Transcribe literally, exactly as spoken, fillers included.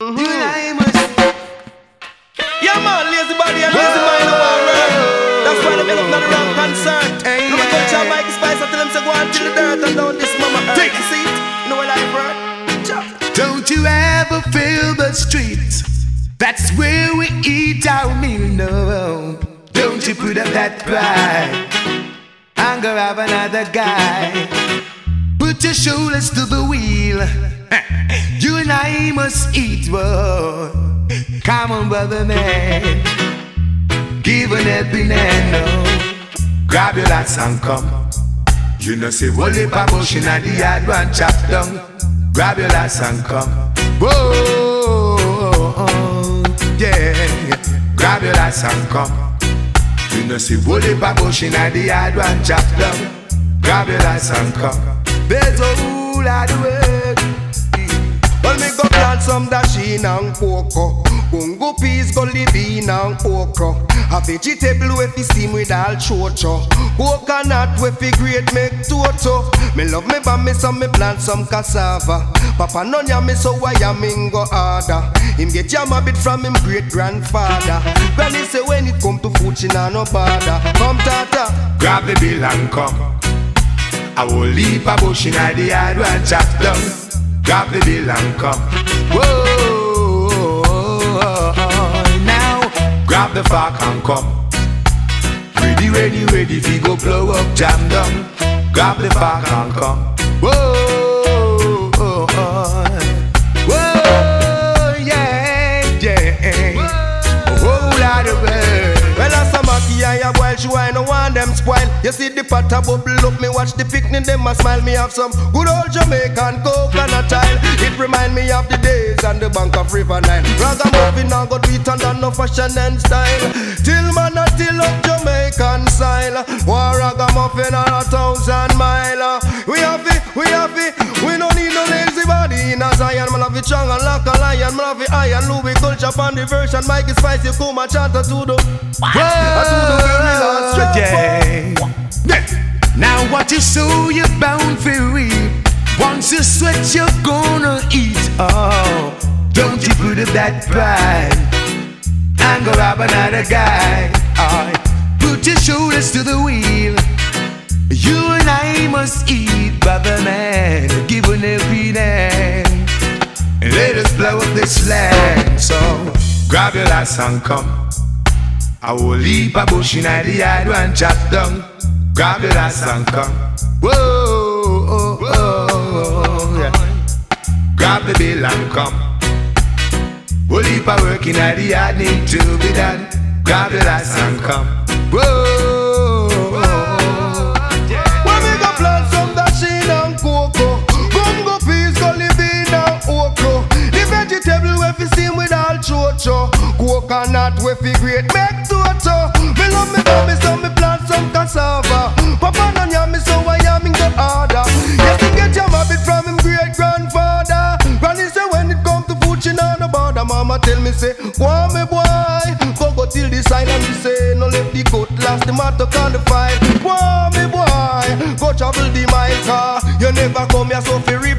Mm-hmm. You and I must. Yeah man, lazy body and lazy mind no one work. That's why they end up not the wrong concern. Hey, no, yeah. Go try Mike Spice and tell them to go and till the dirt and down this mama earth. Take a seat, you know what I heard? Don't you ever feel the streets? That's where we eat our meal, no. Don't you put up that pride and go have another guy. Put your shoulders to the wheel. You and I must eat, boy. Come on, brother man. Give an helping hand, no. Grab your lads and come. You know say, roll it a bush in the yard and chop down. Grab your lads and come. Whoa, yeah. Grab your lads and come. You know see, roll it a bush in the yard and chop down. Grab your lads and come. There's a whole lot of work. Well, me go plant some dasheen and cocoa. Bungo peas, gully bean and okra. A vegetable with the steam with all chocho. Coconut with the great make toto. Me love me but me some me plant some cassava. Papa none ya me so why ya mingo harder. Him get jam a bit from him great grandfather. Granny say when it come to food she nah no bother. Come tata, grab the bill and come. I will leave a bush in the yard and chop down. Grab the bill and come. Whoa, now grab the fork and come. Ready, ready, ready, if you go blow up, jam down. Grab the fork and come. Whoa, whoa, yeah, yeah. A whole lot of work. Well, as a Mackie, I a boil, she I no want them spoil. You see the pot a bubble up, me watch the picnic, them a smile. Me have some good old Jamaican coconut tile. It remind me of the days on the bank of River Nile. Ragamuffin now got beat under no fashion and style. Till man a till up Jamaican style. War ragamuffin on a thousand mile. We have it, we have it. We don't need no lazy body in a Zion. Man have it strong and like a lion. Man have it iron, Louis culture on the version. Mikey Spice, you come and chant to the yeah. Now what you sow, you're bound for reap. Once you sweat, you're gonna eat. Oh, don't you put up that pride and go rob another guy. Oh, put your shoulders to the wheel. You and I must eat, brother man. Give an helping hand and let us blow up this land. So grab your lass and come. I will leave a bush in the yard and chop down. Grab your lass and come. Whoa, oh, oh, yeah. Grab the bill and come. We'll leave a work in the yard need to be done. Grab your lass and come. Whoa, oh, yeah. When we go plant some dasheen and cocoa. Bungo peas, gully bean and okra. The vegetable with the steam with all chocho. Coconut with the great make toto. Me love me but me so me plant some cassava. Papa none ya me so I am in good order. Yes, he get jam a bit from him great grandfather. Granny say when it come to food she nah no bother. Mama tell me say, go on me boy, go go till the sign and me say, no left the goat last the matter on the file. Go on me boy, go travel the mile car. You never come here so fi